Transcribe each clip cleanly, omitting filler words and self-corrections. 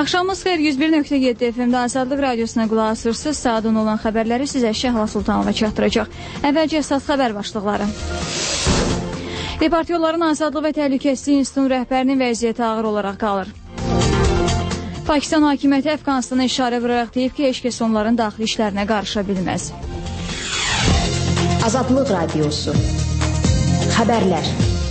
Axşamınız xeyir, 101.7 FM-də Azadlıq Radiosuna qulaq asırsınız. Saatın olan xəbərləri sizə Şəhla Sultanova çatdıracaq. Əvvəlcə əsas xəbər başlıqları. Departiyonların Azadlıq və Təhlükəsizlik İnstitutunun rəhbərinin vəziyyəti ağır olaraq qalır. Pakistan hakimiyyəti Əfqanistana işarə vuraraq deyib ki, heç kəs onların daxili işlərinə qarışa bilməz. Azadlıq Radiosu. Xəbərlər.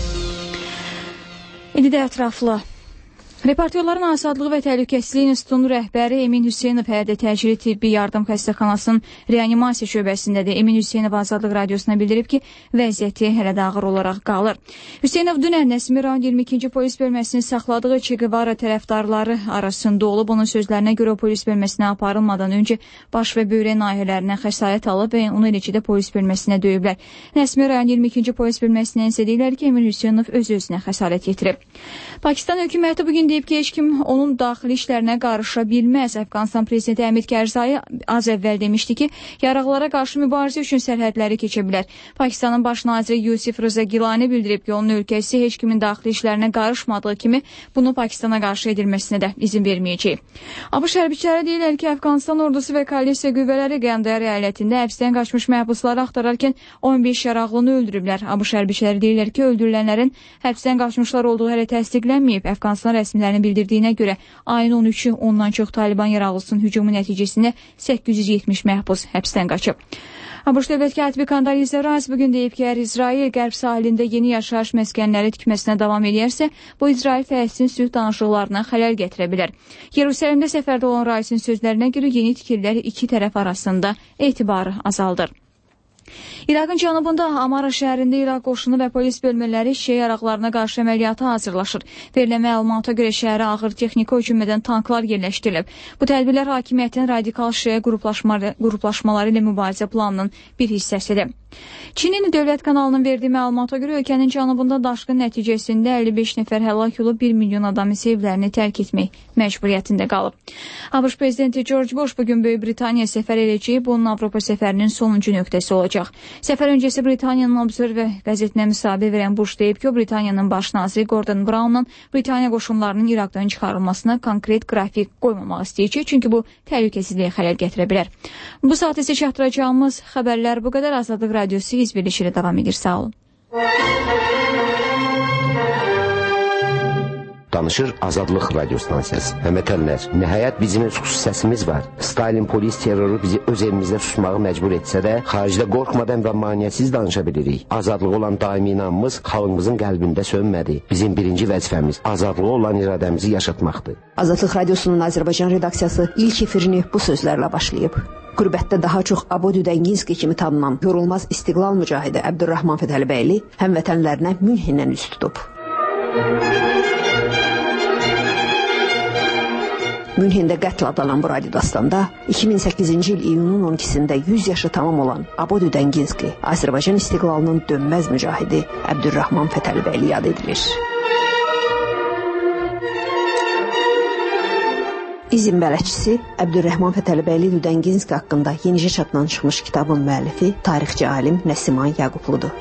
İndi də ətraflı. Reportyorların Azadlıq və Təhlükəsizlik İnstitutunun rəhbəri Emin Hüseynov həyata təcili tibbi yardım xəstəxanasının reanimasiya şöbəsindədir. Emin Hüseynov Azadlıq Radiosuna bildirib ki, vəziyyəti hələ də ağır olaraq qalır. Hüseynov dünən Nəsimi rayon 22-ci polis bölməsinin saxladığı Che Guevara tərəfdarları arasında olub. Onun sözlərinə görə polis bölməsinə aparılmadan öncə baş və böyrək nahiyələrindən xəsarət alıb və onu eləcə də polis bölməsinə döyüblər. Nəsimi rayon 22-ci polis bölməsindən isə deyirlər ki, Emin Hüseynov öz-özünə xəsarət yetirib. Pakistan hökuməti bugün deyib ki, heç kim onun daxili işlərinə qarışa bilməz. Əfqanistan prezidenti Həmid Kərzai az əvvəl demişdi ki, yaraqlara qarşı mübarizə üçün sərhədləri keçə bilər. Pakistanın baş naziri Yusif Rıza Gilani bildirib ki, onun ölkəsi heç kimin daxili işlərinə qarışmadığı kimi bunu Pakistana qarşı edilməsinə də izin verməyəcək. ABŞ hərbiçiləri deyirlər ki, Əfqanistan ordusu və koalisiya qüvvələri Qəndər əyalətində həbsdən qaçmış məhbusları axtararkən 15 yaraqlını öldürüblər. ABŞ hərbiçiləri deyirlər ki, öldürülənlərin həbsdən qaçmışlar olduğu hələ təsdiqlənməyib. Əfqanistan rəsmilərinin bildirdiyinə görə ayın 13-ü ondan çox Taliban yaraqlısının hücumu nəticəsində 870 məhbus həbsdən qaçıb. ABŞ dövlət katibi Kandaliza Rice bugün deyib ki, əgər İsrail qərb sahilində yeni yaşayış məskənləri tikməsinə davam edərsə, bu İsrail-Fələstin sülh danışıqlarına xələl gətirə bilər. Yerusəlimdə səfərdə olan Rice'in sözlərinə görə yeni tikililər iki tərəf arasında etibarı azaldır. İraqın cənubunda Amara şəhərində İraq qoşunu və polis bölmələri şiə yaraqlarına qarşı əməliyyata hazırlaşır. Verilən məlumata görə şəhərə ağır texnika hücumədən tanklar yerləşdirilib. Bu tədbirlər hakimiyyətin radikal şiə qruplaşmaları ilə mübarizə planının bir hissəsidir. Çinin dövlət kanalının verdiyi məlumata görə ölkənin cənubunda daşqın nəticəsində 55 nəfər həlak olub, 1 milyon adam isə evlərini tərk etmək məcburiyyətində qalıb. ABŞ prezidenti George Bush bugün Böyük Britaniya səfər edəcək, bu onun Avropa səfərinin sonuncu nöqtəsi olacaq. Səfər öncəsi Britaniyanın Observer qəzetinə müsahibə verən Bush deyib ki, Britaniyanın baş naziri Gordon Brown'la Britaniya qoşunlarının İraqdan çıxarılmasına konkret qrafik qoymamaq istəyəcək, çünki bu təhlükəsizliyə xələl gətirə bilər. Bu saat isə çatdıracağımız xəbərlər bu qədər. Azadlıq Radiosu izverilişi ilə davam edir. Sağ olun. Danışır Azadlıq Radio stansiyası. Həmvətənlər, nəhayət bizim xüsusi səsimiz var. Stalin polis terroru bizi öz evimizdə susmağı məcbur etsə də, xaricdə qorxmadan və maneəsiz danışa bilirik. Azadlığı olan daimi inamımız xalqımızın qəlbində sönmədi. Bizim birinci vəzifəmiz azadlığı olan iradəmizi yaşatmaqdır. Azadlıq Radiosunun Azərbaycan redaksiyası ilk efirini bu sözlərlə başlayıb. Qürbətdə daha çox Abu Düdənginski kimi tanınan yorulmaz istiqlal mücahidi Əbdürrahman Fətəlibəyli həmvətənlərinə Münhendən üst tutub. Münhendə qətl adlanan bu radiodastanda 2008-ci il iyunun 12-sində 100 yaşı tamam olan Abu Düdənginski, Azərbaycan istiqlalının dönməz mücahidi Əbdürrahman Fətəlibəyli yad edilir. İzin bələdçisi Əbdürrahman Fətəlibəyli Düdənginski haqqında yenicə çapdan çıxmış kitabın müəllifi tarixçi alim Nəsiman Yaqubludur.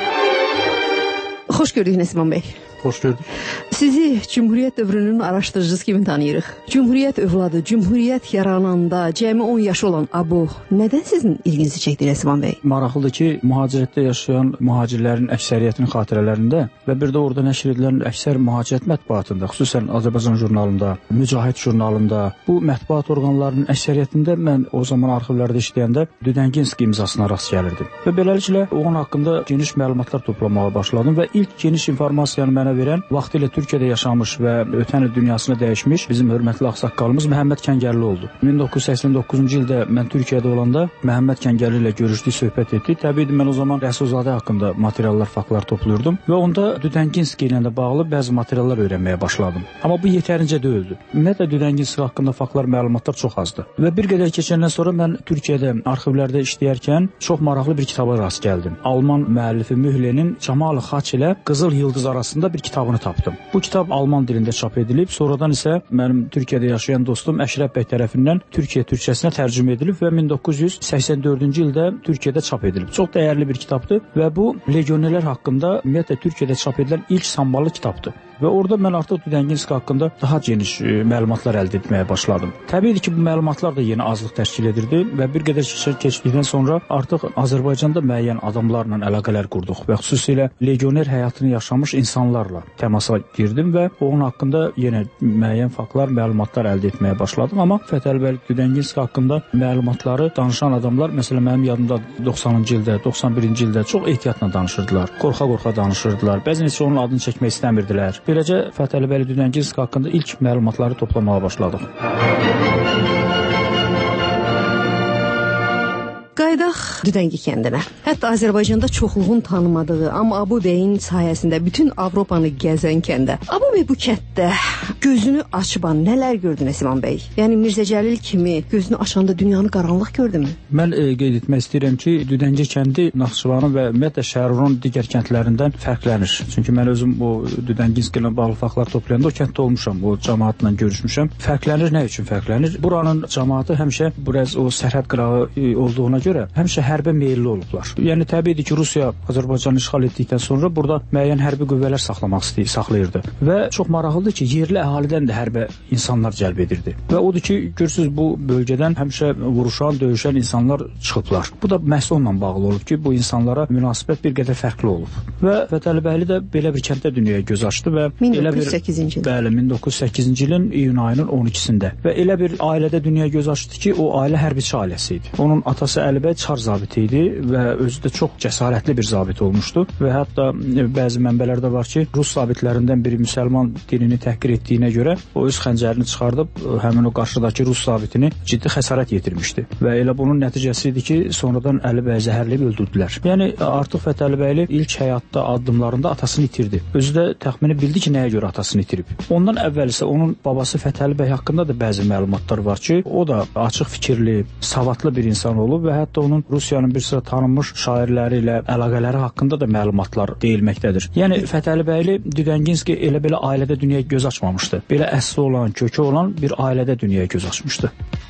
Xoş gördük Nəsiman bəy. Xoş gördük. Sizi Cümhuriyyət dövrünün araşdırıcısı kimi tanıyırıq. Cümhuriyyət övladı, Cümhuriyyət yarananda cəmi 10 yaşı olan Abu nədən sizin ilginizi çəkdi Nəsiman bəy? Maraqlıdır ki, mühacirətdə yaşayan mühacirlərin əksəriyyətinin xatirələrində və bir də orada nəşr edilən əksər mühacirət mətbuatında, xüsusən Azərbaycan jurnalında, Mücahid jurnalında, bu mətbuat orqanlarının əksəriyyətində mən o zaman arxivlərdə işləyəndə Düdənginski imzasına rast gəlirdim. Və beləliklə onun haqqında geniş məlumatlar toplamağa başladım və ilk geniş informasiyanı mənə verən vaxtilə Türkiyədə yaşamış və ötən il dünyasını dəyişmiş bizim hörmətli ağsaqqalımız Məhəmməd Kəngərli oldu. 1989-cu ildə mən Türkiyədə olanda Məhəmməd Kəngərli ilə görüşdük, söhbət etdik. Təbii mən o zaman Rəsulzadə haqqında materiallar, faktlar topluyordum və onda Düdənginski ilə də bağlı bəzi materiallar öyrənməyə başladım. Amma bu yetərincə deyildi. Ümumiyyətlə Düdənginski haqqında faktlar, məlumatlar çox azdı. Və bir qədər keçəndən sonra mən Türkiyədə arxivlərdə işləyərkən çox maraqlı bir kitaba rast gəldim. Alman müəllifi Mühlenin Cəmal Xaç ilə Qızıl Yıldız arasında bir kitabını tapdım. Bu kitab alman dilində çap edilib, sonradan isə mənim Türkiyədə yaşayan dostum Əşrəf bəy tərəfindən Türkiyə türkçəsinə tərcümə edilib və 1984-cü ildə Türkiyədə çap edilib. Çox dəyərli bir kitabdır və bu legionerlər haqqında ümumiyyətlə Türkiyədə çap edilən ilk samballı kitabdır. və orada mən artıq Düdənginski haqqında daha geniş məlumatlar əldə etməyə başladım. Təbii ki, bu məlumatlar da yeni azlıq təşkil edirdi və bir qədər keçdikdən sonra artıq Azərbaycanda müəyyən adamlarla əlaqələr qurduq və xüsusilə legioner həyatını yaşamış insanlarla təmasa girdim və onun haqqında yenə müəyyən faktlar, məlumatlar əldə etməyə başladım. Amma Fətəlibəli Düdənginski haqqında məlumatları danışan adamlar, məsələn, mənim yadımda 90-cı ildə, 91-ci ildə çox ehtiyatla danışırdılar, qorxa-qorxa danışırdılar. Bəzən heç onun adını çəkmək istəmirdilər. Beləcə Fətəlibəli Düdənginski haqqında ilk məlumatları toplamağa başladıq. Qaydaq Düdəngi kəndinə. Hətta Azərbaycanda çoxluğun tanımadığı, amma Abu bəyin sayəsində bütün Avropanı gəzən kəndə. Abu bəy bu kənddə gözünü açıban nələr gördü Nəsiman bəy? Yəni Mirzə Cəlil kimi gözünü açanda dünyanı qaranlıq gördümü? Mən qeyd etmək istəyirəm ki, Düdəngi kəndi Naxçıvanın və ümumiyyətlə şəhərinin digər kəndlərindən fərqlənir. Çünki mən özüm o Düdənginski ilə bağlı faktlar toplayanda o kənddə olmuşam, o cəmaatla görüşmüşəm. Fərqlənir, nə üçün fərqlənir? Buranın cəmaatı həmişə biraz o sərhəd qırağı olduğuna görə həmişə hərbə meyilli olublar. Yəni təbiidir ki, Rusiya Azərbaycanı işğal etdikdən sonra burada müəyyən hərbi qüvvələr saxlayırdı və çox maraqlıdır ki, yerli əhalidən də hərbə insanlar cəlb edirdi. Və odur ki, görürsüz bu bölgədən həmişə vuruşan, döyüşən insanlar çıxıblar. Bu da məhz onunla bağlı olub ki, bu insanlara münasibət bir qədər fərqli olub. Və Fətəlibəyli də belə bir kənddə dünyaya göz açdı və 1908-ci il. Bəli, 1908-ci ilin iyun ayının 12-sində. Və elə bir ailədə dünyaya göz açdı ki, o ailə hərbiçi ailəsi idi. Onun atası Əli bəy çar zabiti idi və özü də çox cəsarətli bir zabit olmuşdu və hətta bəzi mənbələrdə var ki, Rus zabitlərindən biri müsəlman dinini təhqir etdiyinə görə o öz xəncərini çıxardıb həmin o qarşıdakı Rus zabitini ciddi xəsarət yetirmişdi və elə bunun nəticəsi idi ki, sonradan Əli bəy zəhərləyib öldürdülər. Yəni artıq Fətəlibəyli ilk həyatda addımlarında atasını itirdi. Özü də təxmini bildi ki, nəyə görə atasını itirib. Ondan əvvəl isə onun babası Fətəli bəy haqqında da bəzi məlumatlar var ki, o da açıq fikirli, savadlı bir insan olub və hətta onun Rusiyanın bir sıra tanınmış şairləri ilə əlaqələri haqqında da məlumatlar deyilməkdədir. Yəni Fətəlibəyli Düdənginski elə belə ailədə dünyaya göz açmamışdı. Belə əsli olan, kökü olan bir ailədə dünyaya göz açmışdı.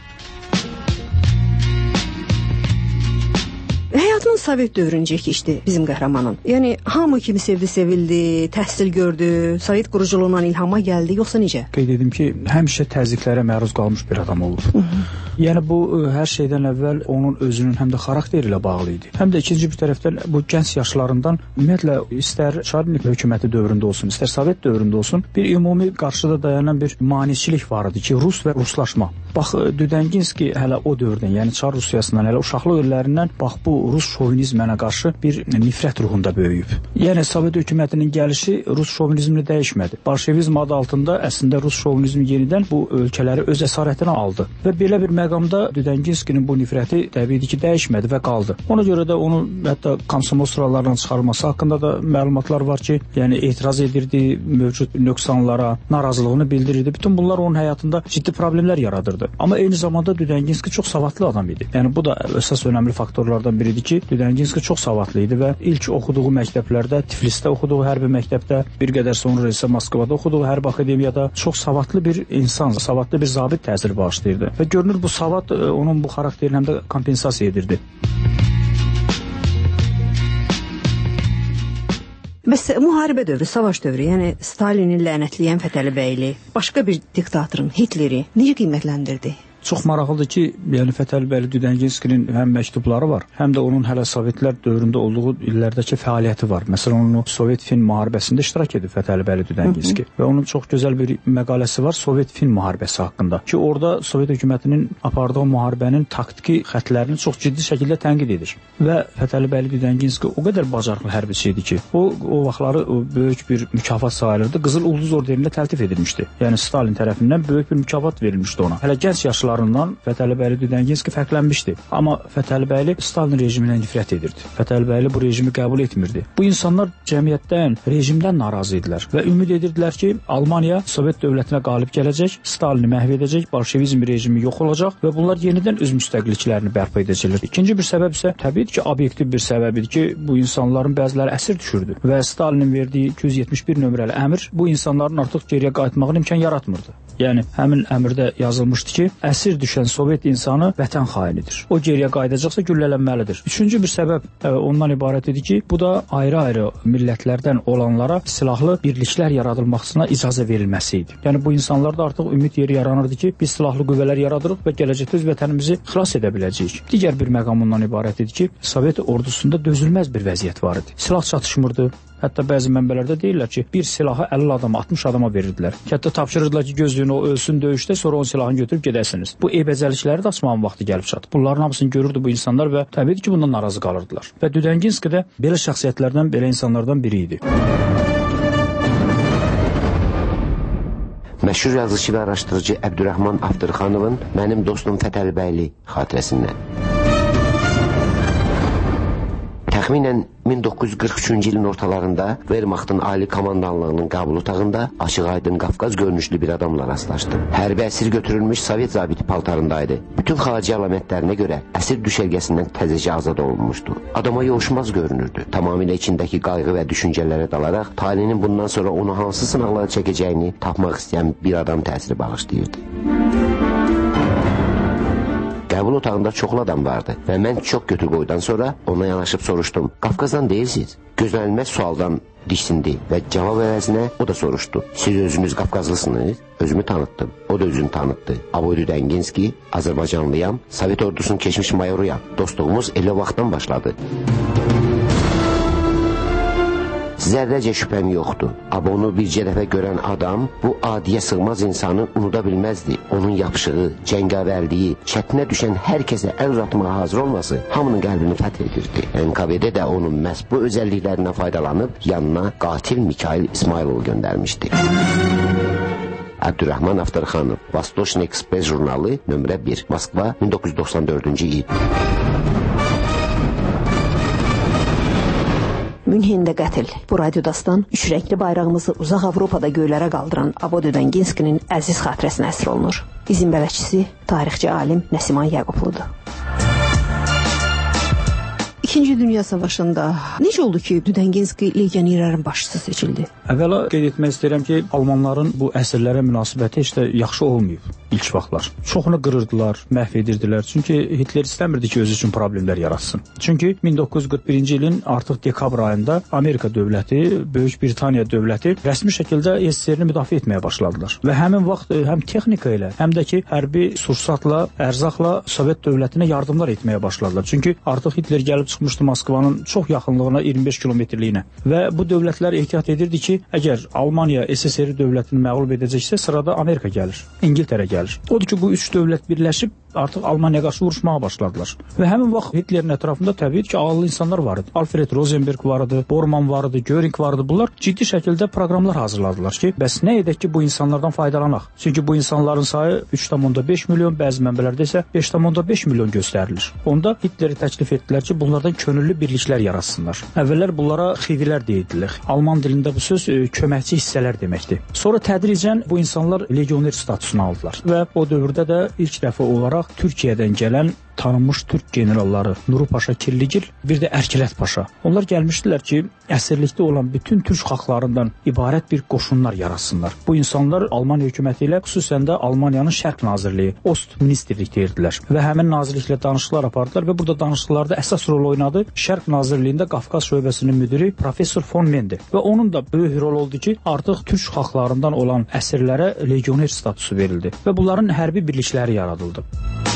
Həyatının Sovet dövrüncə keçdi bizim qəhrəmanın. Yəni hamı kimi sevdi, sevildi, təhsil gördü, Sovet quruculuğundan ilhama gəldi, yoxsa necə? Qeyd edim ki, həmişə təzyiqlərə məruz qalmış bir adam olub. Yəni bu hər şeydən əvvəl onun özünün həm də xarakteri ilə bağlı idi. Həm də ikinci bir tərəfdən bu gənc yaşlarından ümumiyyətlə istər Çarlik hökuməti dövründə olsun, istər Sovet dövründə olsun, bir ümumi qarşıda dayanan bir maneçilik var idi ki, Rus və Ruslaşma. Bax Düdənginski hələ o dövrdən, yəni Çar Rusiyasından, hələ uşaqlıq illərindən bax bu Rus şovinizminə qarşı bir nifrət ruhunda böyüyüb. Yəni Sovet hökumətinin gəlişi Rus şovinizmini dəyişmədi. Bolşevizm adı altında əslində Rus şovinizmi yenidən bu ölkələri öz əsarətinə aldı və belə bir məqamda Düdənginskinin bu nifrəti təbii ki, dəyişmədi və qaldı. Ona görə də onun hətta komsomol sıralarından çıxarılması haqqında da məlumatlar var ki, yəni etiraz edirdi mövcud nöqsanlara, narazılığını bildirirdi. Bütün bunlar onun həyatında ciddi problemlər yaradırdı. Amma eyni zamanda Düdənginski çox savadlı adam idi. Yəni bu da əsas önəmli faktorlardan biridir ki, Düdənginski çox savadlı idi və ilk oxuduğu məktəblərdə, Tiflisdə oxuduğu hərbi məktəbdə, bir qədər sonra isə Moskvada oxuduğu hərbi akademiyada çox savadlı bir insan, savadlı bir zabit təsir bağışlayırdı. Və görünür bu savad onun bu xarakterini həm də kompensasiya edirdi. Bəs müharibə dövrü, savaş dövrü, yəni Stalini lənətləyən Fətəlibəyli, başqa bir diktatorun, Hitleri necə qiymətləndirdi? Çox maraqlıdır ki, yəni Fətəlibəyli Düdənginskinin həm məktubları var, həm də onun hələ Sovetlər dövründə olduğu illərdəki fəaliyyəti var. Məsələn, onun Sovet-Fin müharibəsində iştirak edib Fətəlibəyli Düdənginski və onun çox gözəl bir məqaləsi var Sovet-Fin müharibəsi haqqında ki, orada Sovet hökumətinin apardığı müharibənin taktiki xətlərini çox ciddi şəkildə tənqid edir. Və Fətəlibəyli Düdənginski o qədər bacarıqlı hərbiçi idi ki, o vaxtları böyük bir mükafat sayılırdı. Qızıl Ulduz ordenilə təltif edilmişdi. Yəni Stalin tərəfindən böyük bir mükafat verilmişdi ona. Hələ gənc yaşlarında Fətəlibəyli Düdənginski fərqlənmişdi. Amma Fətəlibəyli Stalin rejiminə nifrət edirdi. Fətəlibəyli bu rejimi qəbul etmirdi. Bu insanlar cəmiyyətdən, rejimdən narazı idilər və ümid edirdilər ki, Almaniya Sovet dövlətinə qalib gələcək, Stalini məhv edəcək, bolşevizm rejimi yox olacaq və bunlar yenidən öz müstəqilliklərini bərpa edəcəklər. İkinci bir səbəb isə təbii ki, obyektiv bir səbəbidir ki, bu insanların bəziləri əsir düşürdü və Stalinin verdiyi 271 nömrəli əmr bu insanların artıq geriyə qayıtmağına imkan yaratmırdı. Yəni həmin əmrdə yazılmışdı ki, əsir əsir düşən Sovet insanı vətən xainidir. O geriyə qayıdacaqsa güllələnməlidir. Üçüncü bir səbəb ondan ibarət idi ki, bu da ayrı-ayrı millətlərdən olanlara silahlı birliklər yaradılmasına icazə verilməsi idi. Yəni bu insanlarda artıq ümid yeri yaranırdı ki, biz silahlı qüvvələr yaradırıq və gələcəkdə öz vətənimizi xilas edə biləcəyik. Digər bir məqam ondan ibarət idi ki, Sovet ordusunda dözülməz bir vəziyyət var idi. Silah çatışmırdı. Hətta bəzi mənbələrdə deyirlər ki, bir silahı 50 adama, 60 adama verirdilər. Hətta tapşırırdılar ki, gözlüyün o ölsün döyüşdə, sonra o silahını götürüb gedəsiniz. Bu eybəcərlikləri də açmağın vaxtı gəlib çatdı. Bunların hamısını görürdü bu insanlar və təbii ki, bundan narazı qalırdılar. Və Düdənginski də belə şəxsiyyətlərdən, belə insanlardan biri idi. Məşhur yazıcı və araşdırıcı Əbdürrəhman Afdırxanovun Mənim dostum Fətəlibəyli xatirəsindən. Təxminən 1943-cü ilin ortalarında Wehrmachtın ali komandanlığının qəbul otağında açıq-aydın Qafqaz görünüşlü bir adamla rastlaşdım. Hərbi əsir götürülmüş Sovet zabiti paltarındaydı. Bütün xarici əlamətlərinə görə əsir düşərgəsindən təzəcə azad olunmuşdu. Adama yovuşmaz görünürdü. Tamamilə içindəki qayğı və düşüncələrə dalaraq talinin bundan sonra onu hansı sınaqlara çəkəcəyini tapmaq istəyən bir adam təsiri bağışlayırdı. Qəbul otağında çoxlu adam vardı və mən çox götür-qoydan sonra ona yanaşıb soruşdum. Qafqazdan deyilsiniz? Gözlənilməz sualdan diksindi və cavab əvəzinə o da soruşdu. Siz özünüz Qafqazlısınız? Özümü tanıtdım. O da özünü tanıtdı. Avoy Düdənginski, Azərbaycanlıyam, Sovet ordusunun keçmiş mayoruyam. Dostluğumuz elə vaxtdan başladı. Zərrəcə şübhəm yoxdur. Onu bircə dəfə görən adam bu adiyə sığmaz insanı unuda bilməzdi. Onun yapışığı, cəngavərliyi, çətinə düşən hər kəsə əl uzatmağa hazır olması hamının qəlbini fəth edirdi. NKVD də onun məhz bu özəlliklərindən faydalanıb yanına qatil Mikhail İsmayılovu göndərmişdi. Əbdürrəhman Aftarxanov, Vostochny Express jurnalı, nömrə 1, Moskva, 1994-cü il. Münhində qətl. Bu radiodastan üç rəngli bayrağımızı uzaq Avropada göylərə qaldıran Avo Düdənginskinin əziz xatirəsinə əsr olunur. İzin bələdçisi tarixçi alim Nəsiman Yaqubludur. İkinci Dünya Savaşında necə oldu ki, Düdənginski legionerlərin başçısı seçildi? Əvvəla qeyd etmək istəyirəm ki, Almanların bu əsirlərə münasibəti heç də yaxşı olmayıb ilk vaxtlar. Çoxunu qırırdılar, məhv edirdilər. Çünki Hitler istəmirdi ki, özü üçün problemlər yaratsın. Çünki 1941-ci ilin artıq dekabr ayında Amerika dövləti, Böyük Britaniya dövləti rəsmi şəkildə SSR-ni müdafiə etməyə başladılar. Və həmin vaxt həm texnika ilə, həm də ki, hərbi sursatla, ərzaqla Sovet dövlətinə yardımlar etməyə başladılar. Çünki artıq Hitler gəlib çıxmışdı Moskvanın çox yaxınlığına, 25 kilometrliyinə. Və bu dövlətlər ehtiyat edirdi ki, əgər Almaniya SSR dövlətini məğlub edəcəksə, sırada Amerika gəlir, İngiltərə gəlir. Odur ki, bu üç dövlət birləşib artıq Almaniyaya qarşı vuruşmağa başladılar. Və həmin vaxt Hitlerin ətrafında təbii ki, ağıllı insanlar var idi. Alfred Rosenberg var idi, Bormann var idi, Göring var idi. Bunlar ciddi şəkildə proqramlar hazırladılar ki, bəs nə edək ki, bu insanlardan faydalanaq? Çünki bu insanların sayı 3,5 milyon, bəzi mənbələrdə isə 5,5 milyon göstərilir. Onda Hitleri təklif etdilər ki, bunlardan könüllü birliklər yaratsınlar. Əvvəllər bunlara xivilər deyirdilər. Alman dilində bu söz köməkçi hissələr deməkdir. Sonra tədricən bu insanlar legioner statusunu aldılar və o dövrdə də ilk dəfə olaraq Türkiyədən gələn tanınmış türk generalları Nuru Paşa Kirligil, bir də Ərkilət Paşa. Onlar gəlmişdilər ki, əsirlikdə olan bütün türk xalqlarından ibarət bir qoşunlar yaratsınlar. Bu insanlar Almaniya hökuməti ilə, xüsusən də Almaniyanın Şərq Nazirliyi, Ost Ministerlik deyirdilər və həmin nazirliklə danışıqlar apardılar və burada danışıqlarda əsas rol oynadı Şərq Nazirliyində Qafqaz şöbəsinin müdiri Professor von Mende və onun da böyük rol oldu ki, artıq türk xalqlarından olan əsirlərə legioner statusu verildi və bunların hərbi birlikləri yaradıldı.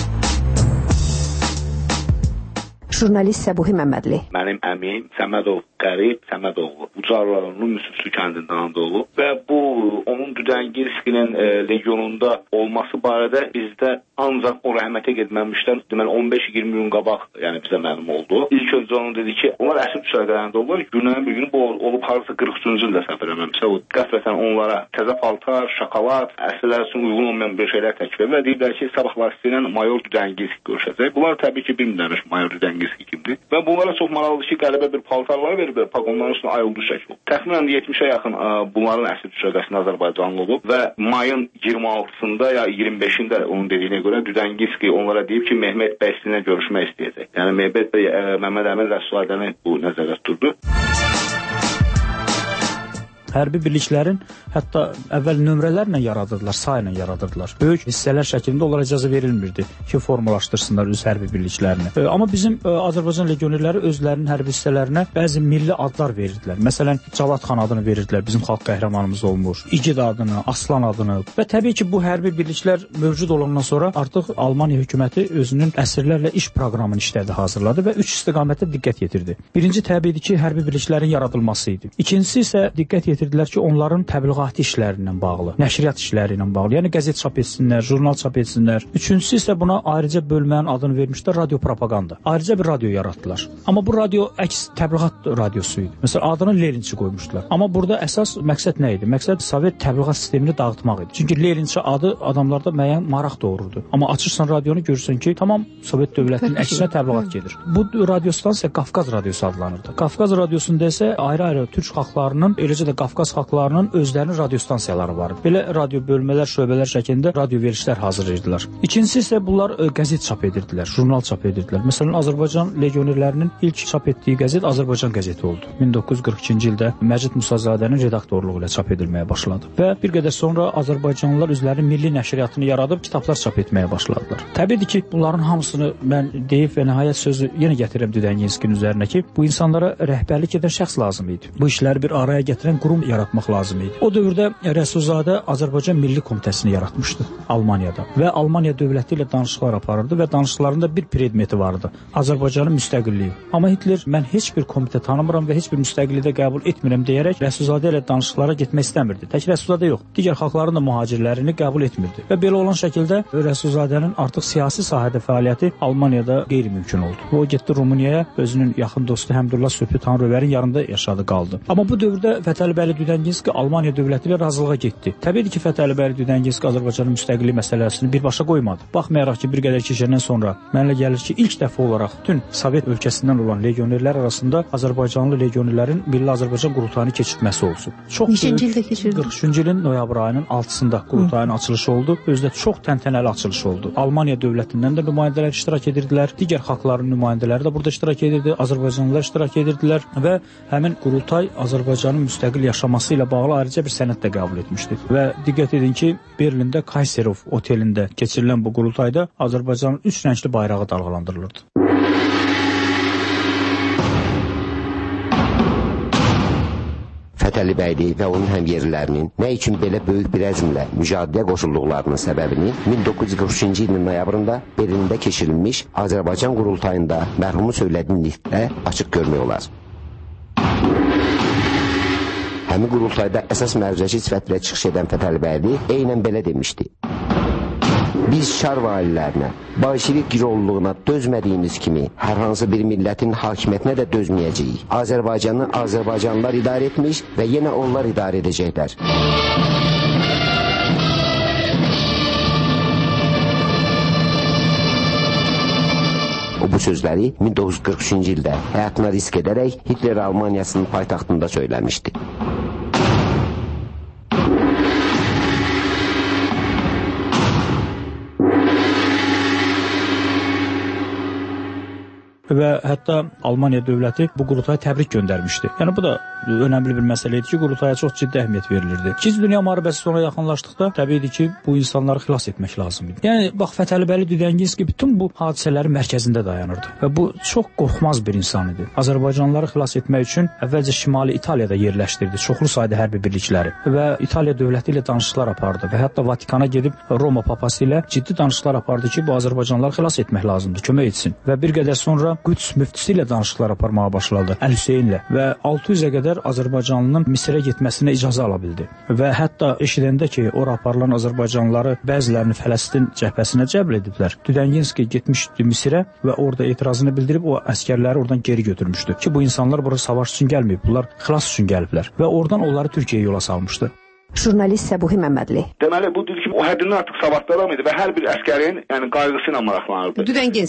Jurnalist Səbuhi Məmmədli. Mənim əmim Səmədov Qərib Səmədoğlu. Ucarlarının Müsüsü kəndindən doğulub və bu onun Düdənginskinin legionunda olması barədə bizdə ancaq o rəhmətə getməmişdən deməli 15-20 gün qabaq yəni bizə məlum oldu. İlk öncə onun dedi ki, onlar əsir düşərgələrində olurlar. Günlərin bir günü bu olub harasa 43-cü ildə səhv eləməmsə, o qəflətən onlara təzə paltar, şokolad, əsirlər üçün uyğun olmayan bir şeylər təklif edir və deyirlər ki, sabahlar sizlə mayor Düdənginski görüşəcək. Bunlar təbii ki, bilmirlər mayor Düdənginski kimdir. Və bunlara çox maraqlıdır ki, qəribə bir paltarlar verib, pagonların üstünə ayıldı şəkil. Təxminən 70-ə yaxın bunların əsir düşərgəsində Azərbaycanlı olub və mayın 26-sında ya 25-də onun dediyinə görə Düdənginski onlara deyib ki, Mehmet bəy sizinlə görüşmək istəyəcək. Yəni Mehmet bəy Məmməd Əmin Rəsulzadəni bu nəzərdə tuturdu. hərbi birliklərin hətta əvvəl nömrələrlə yaradırdılar, sayla yaradırdılar. Böyük hissələr şəklində onlara icazə verilmirdi ki, formalaşdırsınlar öz hərbi birliklərini. Amma bizim Azərbaycan legionerləri özlərinin hərbi hissələrinə bəzi milli adlar verirdilər. Məsələn, Cavad xan adını verirdilər, bizim xalq qəhrəmanımız olmuş, İgid adını, Aslan adını və təbii ki, bu hərbi birliklər mövcud olandan sonra artıq Almaniya hökuməti özünün əsirlərlə iş proqramını işlədi, hazırladı və 3 istiqamətdə diqqət yetirdi. Birinci təbiidir ki, hərbi birliklərin yaradılması idi. İkincisi isə diqqət yetirdilər ki, onların təbliğati işlərindən bağlı, nəşriyyat işləri ilə bağlı, yəni qəzet çap etsinlər, jurnal çap etsinlər. Üçüncüsü isə buna ayrıca bölmənin adını vermişlər, radio propaganda. Ayrıca bir radio yaratdılar. Amma bu radio əks təbliğat radiosu idi. Məsələn, adını Leninçi qoymuşdular. Amma burada əsas məqsəd nə idi? Məqsəd Sovet təbliğat sistemini dağıtmaq idi. Çünki Leninçi adı adamlarda müəyyən maraq doğururdu. Amma açırsan radionu görürsən ki, tamam Sovet dövlətinin əksinə təbliğat gedir. Bu radiostansiya Qafqaz radiosu adlanırdı. Qafqaz radiosunda isə ayrı-ayrı türk xalqlarının, eləcə də Qafqaz xalqlarının özlərinin radiostansiyaları var. Belə radio bölmələr, şöbələr şəklində radio verilişlər hazırlayırdılar. İkincisi isə bunlar qəzet çap edirdilər, jurnal çap edirdilər. Məsələn, Azərbaycan legionerlərinin ilk çap etdiyi qəzet Azərbaycan qəzeti oldu. 1942-ci ildə Məcid Musazadənin redaktorluğu ilə çap edilməyə başladı. Və bir qədər sonra Azərbaycanlılar özlərinin milli nəşriyyatını yaradıb kitablar çap etməyə başladılar. Təbiidir ki, bunların hamısını mən deyib və nəhayət sözü yenə gətirəm Düdənginskinin üzərinə ki, bu insanlara rəhbərlik edən şəxs lazım idi. Bu işləri bir araya gətirən qurum yaratmaq lazım idi. O dövrdə Rəsulzadə Azərbaycan Milli Komitəsini yaratmışdı Almaniyada və Almaniya dövləti ilə danışıqlar aparırdı və danışıqlarında bir predmeti vardı: Azərbaycanın müstəqilliyi. Amma Hitler mən heç bir komitə tanımıram və heç bir müstəqilliyi də qəbul etmirəm deyərək Rəsulzadə ilə danışıqlara getmək istəmirdi. Tək Rəsulzadə yox, digər xalqların da mühacirlərini qəbul etmirdi və belə olan şəkildə Rəsulzadənin artıq siyasi sahədə fəaliyyəti Almaniyada qeyri-mümkün oldu. O getdi Rumuniyaya, özünün yaxın dostu Həmdullah Söhbü Tanrıver'in yanında yaşadı, qaldı. Amma bu dövrdə Fətəlibəli Düdənginski Almaniya dövləti ilə razılığa getdi. Təbii ki, Fətəlibəli Düdənginski Azərbaycanın müstəqilliyi məsələsini birbaşa qoymadı. Baxmayaraq ki, bir qədər keçəndən sonra mənlə gəlir ki, ilk dəfə olaraq bütün Sovet ölkəsindən olan legionerlər arasında Azərbaycanlı legionerlərin Milli Azərbaycan qurultayını keçirməsi olsun. Neçinci ildə keçirdi? 43-cü ilin noyabr ayının 6-sında qurultayın açılışı oldu. Özdə çox təntənəli açılış oldu. Almaniya dövlətindən də nümayəndələr iştirak edirdilər. Digər xalqların nümayəndələri də burada iştirak edirdi. Azərbaycanlılar iştirak edirdilər və həmin qurultay Azərbaycanın müstəqil yaşaması ilə bağlı ayrıca bir sənəd də qəbul etmişdi. Və diqqət edin ki, Berlində Kayserov otelində keçirilən bu qurultayda Azərbaycanın 3 rəngli bayrağı dalğalandırılırdı. Fətəlibəyli və onun həmyerlilərinin nə üçün belə böyük bir əzmlə mücadiləyə qoşulduqlarının səbəbini 1943-cü ilin noyabrında Berlində keçirilmiş Azərbaycan qurultayında mərhumun söylədiyini nitqdə açıq görmək olar. Həmin qurultayda əsas mərcəci sifətlə çıxış edən Fətəlibəyli eynən belə demişdi: Biz şar valilərinə, bolşevik girovluluğuna dözmədiyimiz kimi hər hansı bir millətin hakimiyyətinə də dözməyəcəyik. Azərbaycanı Azərbaycanlılar idarə etmiş və yenə onlar idarə edəcəklər. O bu sözləri 1943-cü ildə həyatına risk edərək Hitler Almaniyasının paytaxtında söyləmişdi. Və hətta Almaniya dövləti bu qurultaya təbrik göndərmişdi. Yəni bu da önəmli bir məsələ idi ki, qurultaya çox ciddi əhəmiyyət verilirdi. İkinci Dünya müharibəsi sonra yaxınlaşdıqda təbiidir ki, bu insanları xilas etmək lazım idi. Yəni bax, Fətəlibəli Düdənginski bütün bu hadisələrin mərkəzində dayanırdı və bu çox qorxmaz bir insan idi. Azərbaycanlıları xilas etmək üçün əvvəlcə Şimali İtaliyada yerləşdirdi çoxlu sayda hərbi birlikləri və İtaliya dövləti ilə danışıqlar apardı və hətta Vatikana gedib Roma papası ilə ciddi danışıqlar apardı ki, bu Azərbaycanlıları xilas etmək lazımdır, kömək etsin. Və bir qədər sonra Qüds müftisi ilə danışıqlar aparmağa başladı, Əl-Hüseynlə, və 600-ə qədər Azərbaycanlının Misirə getməsinə icazə ala bildi. Və hətta eşidəndə ki, ora aparılan Azərbaycanlıları bəzilərini Fələstin cəbhəsinə cəbr ediblər, Düdənginski getmişdi Misirə və orada etirazını bildirib o əskərləri oradan geri götürmüşdü ki, bu insanlar bura savaş üçün gəlməyib, bunlar xilas üçün gəliblər və oradan onları Türkiyəyə yola salmışdı. Jurnalist Səbuhi Məmmədli. Deməli, bu deyir ki, o həddindən artıq savadlı adam idi və hər bir əskərin qayğısı ilə maraqlanırdı. Düdənginski.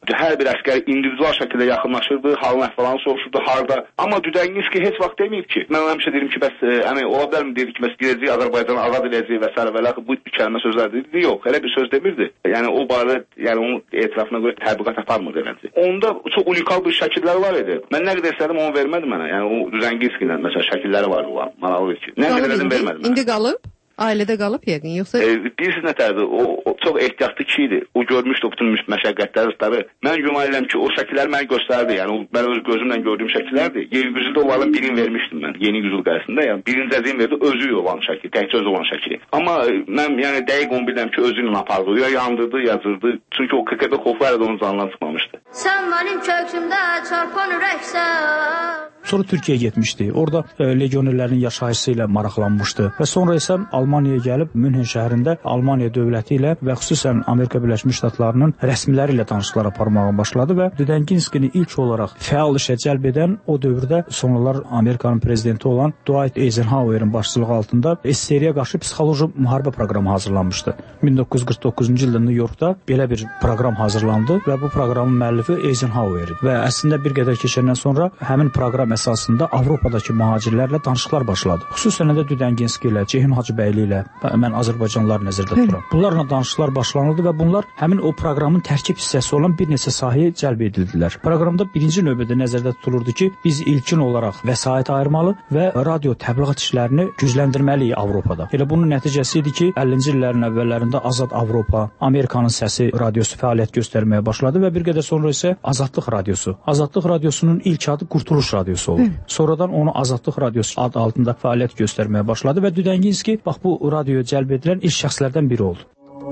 Hər bir əsgər individual şəkildə yaxınlaşırdı, halın əhvalını soruşurdu, harda. Amma Düdənginski heç vaxt deməyib ki, mən həmişə deyirəm ki, bəs ola bilərmi deyir ki, bəs gedəcək Azərbaycanı azad edəcək və s. və l. Bu kəlmə sözlər dedi. Yox, elə bir söz demirdi. Yəni o barədə, yəni onun etirafına görə tətbiqat aparmırdı eləncə. Onda çox unikal bir şəkillər var idi. Mən nə qədər istədim onu vermədi mənə. Yəni o Düdənginski'nin məsələn şəkilləri var olan, maraqlı ki. Nə qədər dedim vermədi mənə. İndi qalıb? Ailədə qalıb yəqin, yoxsa? Bilirsiniz nətərdir, o çox ehtiyatlı kişi idi. O görmüşdü bütün məşəqqətləri. Mən güman edirəm ki, o şəkilləri mənə göstərdi. Yəni mən öz gözümlə gördüyüm şəkillərdir. Yergüzüldə onların birini vermişdim mən. Yeni Güzül qəzəsində. Yəni birinci əzim verdi, özü olan şəkil, təkcə özü olan şəkil. Amma mən yəni dəqiq onu bilirəm ki, özü ilə apardı. Ya yandırdı, yazırdı. Çünki o KGB xofları da onun canından çıxmamışdı. Sən mənim köksümdə çarpan ürəksən. Sonra Türkiyəyə getmişdi. Orada legionerlərin yaşayışı ilə maraqlanmışdı və sonra isə Almaniyaya gəlib Münhen şəhərində Almaniya dövləti ilə və xüsusən Amerika Birləşmiş Ştatlarının rəsmiləri ilə danışıqlar aparmağa başladı və Düdənginskini ilk olaraq fəal işə cəlb edən o dövrdə sonralar Amerikanın prezidenti olan Dwight Eisenhower'in başçılığı altında SSR-yə qarşı psixoloji müharibə proqramı hazırlanmışdı. 1949-cu ildə New Yorkda belə bir proqram hazırlandı və bu proqramın müəllifi Eisenhower idi və əslində bir qədər keçəndən sonra həmin proqram əsasında Avropadakı mühacirlərlə danışıqlar başladı. Xüsusən də Düdənginski ilə, Ceyhun Hacıbəyli ilə, mən Azərbaycanlıları nəzərdə tuturam. Bunlarla danışıqlar başlanıldı və bunlar həmin o proqramın tərkib hissəsi olan bir neçə sahəyə cəlb edildilər. Proqramda birinci növbədə nəzərdə tutulurdu ki, biz ilkin olaraq vəsait ayırmalı və radio təbliğat işlərini gücləndirməliyik Avropada. Elə bunun nəticəsi idi ki, 50-ci illərin əvvəllərində Azad Avropa, Amerikanın Səsi radiosu fəaliyyət göstərməyə başladı və bir qədər sonra isə Azadlıq radiosu. Azadlıq radiosunun ilk adı Qurtuluş radiosu oldu. Sonradan onu Azadlıq radiosu adı altında fəaliyyət göstərməyə başladı və Düdənginski bax bu radioya cəlb edilən ilk şəxslərdən biri oldu.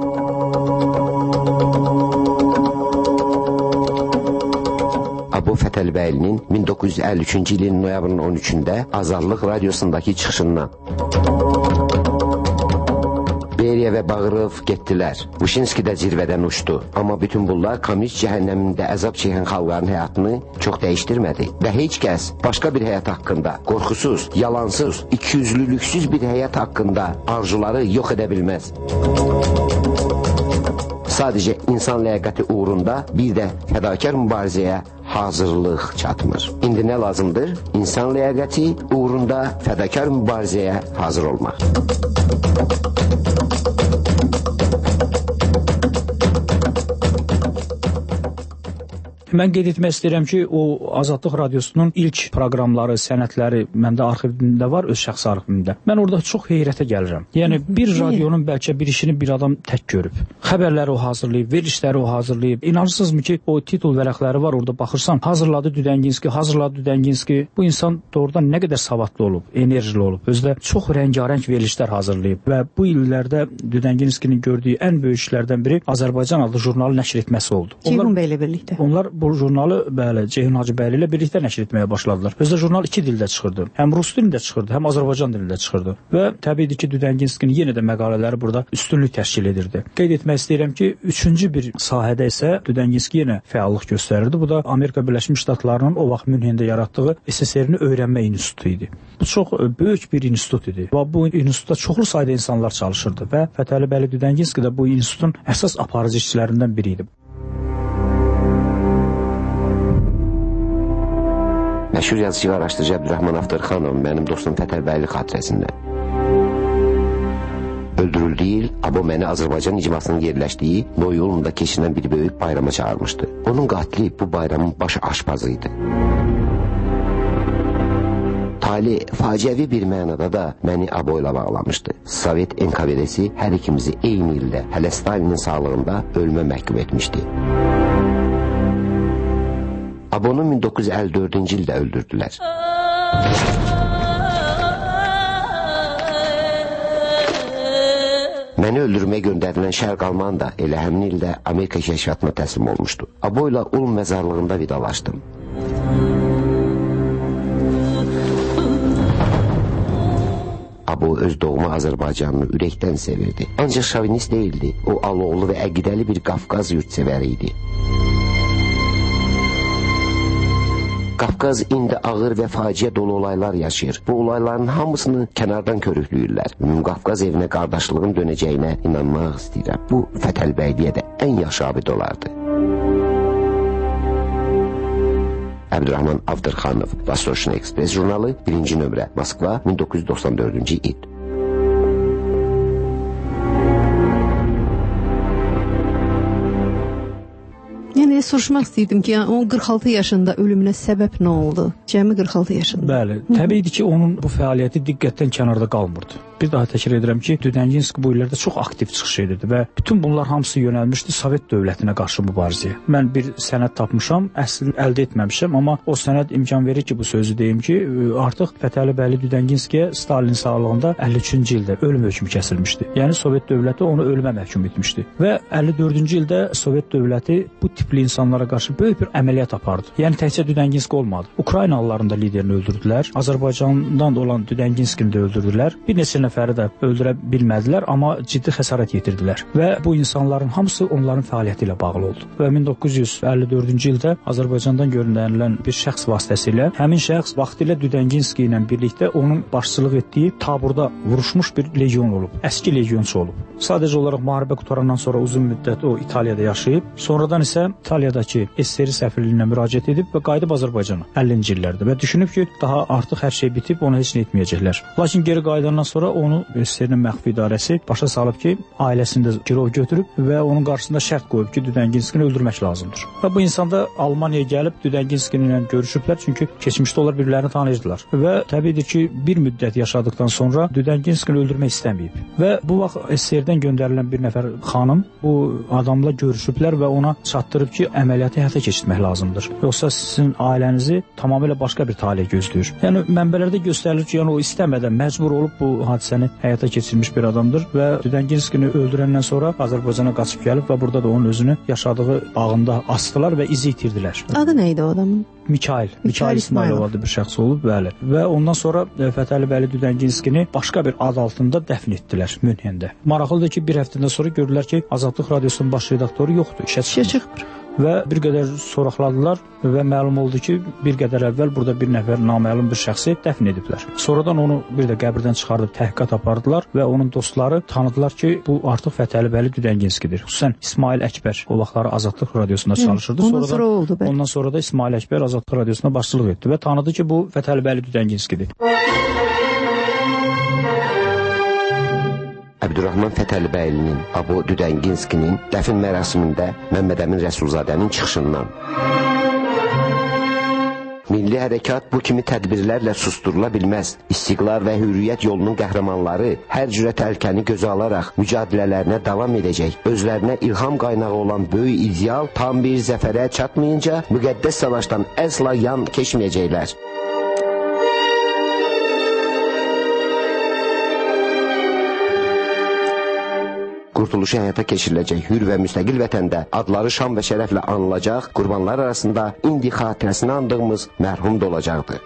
Abo Fətəlibəylinin 1953-cü ilin noyabrın 13-də Azadlıq radiosundakı çıxışından Beriya və Bağırov getdilər. Vuşinski də zirvədən uçdu. Amma bütün bunlar kommunist cəhənnəmində əzab çəkən xalqların həyatını çox dəyişdirmədi. Və heç kəs başqa bir həyat haqqında qorxusuz, yalansız, ikiyüzlülüksüz bir həyat haqqında arzuları yox edə bilməz. Sadəcə insan ləyaqəti uğrunda bir də fədakar mübarizəyə hazırlıq çatmır. İndi nə lazımdır? İnsan ləyaqəti uğrunda fədakar mübarizəyə hazır olmaq. Mən qeyd etmək istəyirəm ki, o Azadlıq radiosunun ilk proqramları, sənədləri məndə arxivimdə var, öz şəxsi arxivimdə. Mən orada çox heyrətə gəlirəm. Yəni bir radionun bəlkə bir işini bir adam tək görüb. Xəbərləri o hazırlayıb, verilişləri o hazırlayıb. İnanırsınızmı ki, o titul vərəqləri var orada baxırsan, hazırladı Düdənginski. Bu insan doğrudan nə qədər savadlı olub, enerjili olub. Özdə çox rəngarəng verilişlər hazırlayıb və bu illərdə Düdənginskinin gördüyü ən böyük işlərdən biri Azərbaycan adlı jurnalı nəşr etməsi oldu. Ceyhun bəylə birlikdə. Onlar bu jurnalı Ceyhun Hacıbəyli ilə birlikdə nəşr etməyə başladılar. Özdə jurnal iki dildə çıxırdı. Həm rus dilində çıxırdı, həm Azərbaycan dilində çıxırdı. Və təbiidir ki, Düdənginskinin yenə də məqalələri burada üstünlük təşkil edirdi. Qeyd etmək istəyirəm ki, üçüncü bir sahədə isə Düdənginski yenə fəallıq göstərirdi. Bu da Amerika Birləşmiş Ştatlarının o vaxt Münhendə yaratdığı SSR-ni öyrənmə institutu idi. Bu çox böyük bir institut idi. Və bu institutda çoxlu sayda insanlar çalışırdı və Fətəlibəyli Düdənginski də bu institutun əsas aparıcı işçilərindən biri idi. Məşhur yazıcı və araşdırıcı Əbdürrahman Aftarxanov mənim dostum Fətəlbəyli xatirəsində. Öldürüldüyü il Abo məni Azərbaycan icmasının yerləşdiyi Noy yolunda keçirilən bir böyük bayrama çağırmışdı. Onun qatili bu bayramın baş aşpazı idi. Tali faciəvi bir mənada da məni Abo ilə bağlamışdı. Sovet NKVD-si hər ikimizi eyni ildə hələ Stalinin sağlığında ölmə məhkum etmişdi. Abonu 1954-cü ildə öldürdülər. Məni öldürməyə göndərilən Şərq Alman da elə həmin ildə Amerika kəşfiyyatına təslim olmuşdu. Abo ilə Ulm məzarlığında vidalaşdım. Abo öz doğma Azərbaycanını ürəkdən sevirdi. Ancaq şovinist deyildi. O aloğlu və əqidəli bir Qafqaz yurdsevəri idi. Qafqaz indi ağır və faciə dolu olaylar yaşayır. Bu olayların hamısını kənardan körükləyirlər. Qafqaz evinə qardaşlığın dönəcəyinə inanmaq istəyirəm. Bu Fətəlbəyliyə də ən yaxşı abid olardı. Əbdürrahman Avdırxanov, Vastochny Express jurnalı, 1-ci nömrə, Moskva, 1994-cü il. Yəni soruşmaq istəyirdim ki, yəni, onun 46 yaşında ölümünə səbəb nə oldu? Cəmi 46 yaşında. Bəli, təbii ki, onun bu fəaliyyəti diqqətdən kənarda qalmırdı. Bir daha təkrar edirəm ki, Düdənginski bu illərdə çox aktiv çıxış edirdi və bütün bunlar hamısı yönəlmişdi Sovet dövlətinə qarşı mübarizəyə. Mən bir sənəd tapmışam, əslini əldə etməmişəm, amma o sənəd imkan verir ki, bu sözü deyim ki, artıq Fətəli Bəyli Düdənginskiyə Stalin sağlığında 53-cü ildə ölüm hökmü kəsilmişdi. Yəni Sovet dövləti onu ölümə məhkum etmişdi və 54-cü ildə Sovet dövləti bu tipli insanlara qarşı böyük bir əməliyyat apardı. Yəni təkcə Düdənginski olmadı. Ukraynalıların da liderini öldürdülər. Azərbaycandan olan Düdənginskini də öldürdülər. Bir neçə nəfəri də öldürə bilmədilər, amma ciddi xəsarət yetirdilər. Və bu insanların hamısı onların fəaliyyəti ilə bağlı oldu. Və 1954-cü ildə Azərbaycandan göndərilən bir şəxs vasitəsilə həmin şəxs vaxtilə Düdənginski ilə birlikdə onun başçılıq etdiyi taburda vuruşmuş bir legion olub. Əski legionçu olub. Sadəcə olaraq müharibə qutarandan sonra uzun müddət o İtaliyada yaşayıb, sonradan isə İtaliyadakı SSR səfirliyinə müraciət edib və qayıdıb Azərbaycana 50-ci illərdə və düşünüb ki, daha artıq hər şey bitib, ona heç nə etməyəcəklər. Lakin geri qayıdandan sonra onu SSR-nin məxfi idarəsi başa salıb ki, ailəsində girov götürüb və onun qarşısında şərt qoyub ki, Düdənginskini öldürmək lazımdır. Və bu insan da Almaniyaya gəlib Düdənginskini ilə görüşüblər, çünki keçmişdə onlar bir-birlərini tanıyırdılar. Və təbiidir ki, bir müddət yaşadıktan sonra Düdənginskini öldürmək istəməyib. Və bu vaxt SSR-dən göndərilən bir nəfər xanım bu adamla görüşüblər və ona çatdırıb ki, əməliyyatı həyata keçirmək lazımdır. Yoxsa sizin ailənizi tamamilə başqa bir talih gözləyir. Yəni mənbələrdə göstərilir ki, yəni o istəmədən məcbur olub bu hadisəni həyata keçirmiş bir adamdır və Düdənginskini öldürəndən sonra Azərbaycana qaçıb gəlib və burada da onun özünü yaşadığı bağında asdılar və izi itirdilər. Adı nə idi o adamın? Mikhail İsmailov adlı bir şəxs olub, bəli. Və ondan sonra Fətəli Bəyli Düdənginskini başqa bir ad altında dəfn etdilər Münhendə. Maraqlıdır ki, bir həftədən sonra gördülər ki, Azadlıq Radiosunun baş redaktoru yoxdur, işə çıxmır. Və bir qədər soraqladılar və məlum oldu ki, bir qədər əvvəl burada bir nəfər naməlum bir şəxsi dəfn ediblər. Sonradan onu bir də qəbirdən çıxardıb təhqiqat apardılar və onun dostları tanıdılar ki, bu artıq Fətəli Bəyli Düdənginskidir. Xüsusən İsmail Əkbər o vaxtları Azadlıq Radiosunda çalışırdı. Ondan sonra da İsmail Əkbər Azadlıq Radiosuna başçılıq etdi və tanıdı ki, bu Fətəli Bəyli Düdənginskidir. Əbdürrahman Fətəlibəylinin, Abo Düdənginskinin dəfn mərasimində Məmməd Əmin Rəsulzadənin çıxışından. Milli hərəkat bu kimi tədbirlərlə susturula bilməz. İstiqlal və hürriyyət yolunun qəhrəmanları hər cürə təhlükəni gözə alaraq mücadilələrinə davam edəcək. Özlərinə ilham qaynağı olan böyük ideal tam bir zəfərə çatmayınca müqəddəs savaşdan əsla yan keçməyəcəklər. Qurtuluşu həyata keçiriləcək hür və müstəqil vətəndə adları şan və şərəflə anılacaq, qurbanlar arasında indi xatirəsini andığımız mərhum da olacaqdır.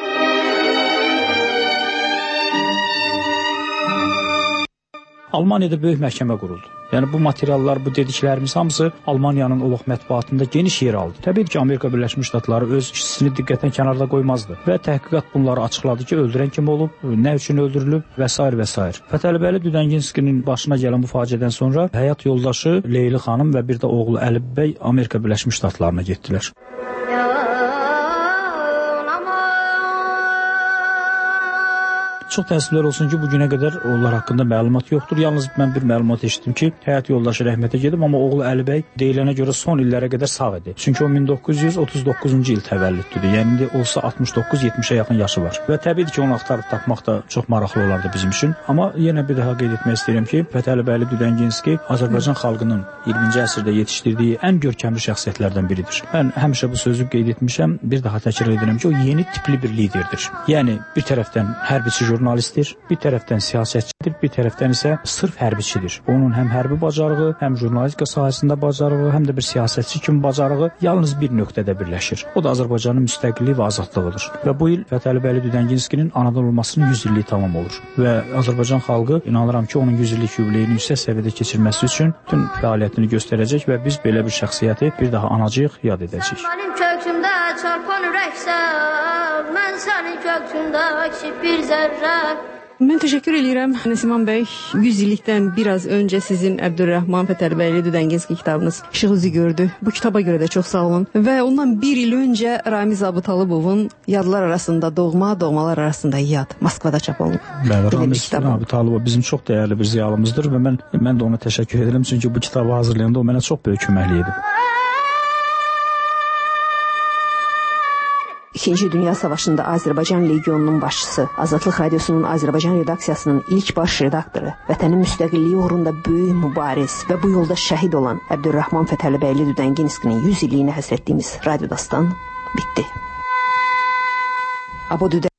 Almaniyada böyük məhkəmə quruldu. Yəni bu materiallar, bu dediklərimiz hamısı Almaniyanın o vaxt mətbuatında geniş yer aldı. Təbii ki, Amerika Birləşmiş Ştatları öz işçisini diqqətdən kənarda qoymazdı və təhqiqat bunları açıqladı ki, öldürən kim olub, nə üçün öldürülüb və s. və s. Fətəli Bəyli Düdənginskinin başına gələn bu faciədən sonra həyat yoldaşı Leyli xanım və bir də oğlu Əlib bəy Amerika Birləşmiş Ştatlarına getdilər. Çox təəssüflər olsun ki, bugünə qədər onlar haqqında məlumat yoxdur. Yalnız mən bir məlumat eşitdim ki, həyat yoldaşı rəhmətə gedib, amma oğlu Əli bəy deyilənə görə son illərə qədər sağ idi. Çünki o 1939-cu il təvəllüddür. Yəni indi olsa 69-70-ə yaxın yaşı var. Və təbii ki, onu axtarıb tapmaq da çox maraqlı olardı bizim üçün. Amma yenə bir daha qeyd etmək istəyirəm ki, Fətəli Bəyli Düdənginski Azərbaycan xalqının 20-ci əsrdə yetişdirdiyi ən görkəmli şəxsiyyətlərdən biridir. Mən həmişə bu sözü qeyd etmişəm, bir daha təkrar edirəm ki, o yeni tipli bir liderdir. Yəni bir tərəfdən hərbiçi jurnalistdir, bir tərəfdən siyasətçidir, bir tərəfdən isə sırf hərbiçidir. Onun həm hərbi bacarığı, həm jurnalistika sahəsində bacarığı, həm də bir siyasətçi kimi bacarığı yalnız bir nöqtədə birləşir. O da Azərbaycanın müstəqilliyi və azadlığıdır. Və bu il Fətəli Bəyli Düdənginskinin anadan olmasının 100 illiyi tamam olur. Və Azərbaycan xalqı inanıram ki, onun 100 illik yubileyini yüksək səviyyədə keçirməsi üçün bütün fəaliyyətini göstərəcək və biz belə bir şəxsiyyəti bir daha anacağıq, yad edəcəyik. Mənim köksümdə çarpan ürəksən, mən sənin köksündə əksib bir zərrə. Mən təşəkkür edirəm Nəsiman bəy. 100 illikdən biraz öncə sizin Əbdürrəhman Fətəlibəyli Düdəngizki kitabınız işıq üzü gördü. Bu kitaba görə də çox sağ olun. Və ondan bir il öncə Ramiz Abutalıbovun Yadlar arasında doğma, doğmalar arasında yad Moskvada çap olunub. Ramiz Abutalibov bizim çox dəyərli bir ziyalımızdır və mən də ona təşəkkür edirəm. Çünki bu kitabı hazırlayanda o mənə çox böyük köməklik edib. İkinci Dünya Savaşında Azərbaycan Legionunun başçısı, Azadlıq Radiosunun Azərbaycan redaksiyasının ilk baş redaktoru, vətənin müstəqilliyi uğrunda böyük mübariz və bu yolda şəhid olan Əbdürrəhman Fətəlibəyli Düdənginskinin 100 illiyinə həsr etdiyimiz Radio Dastan bitdi.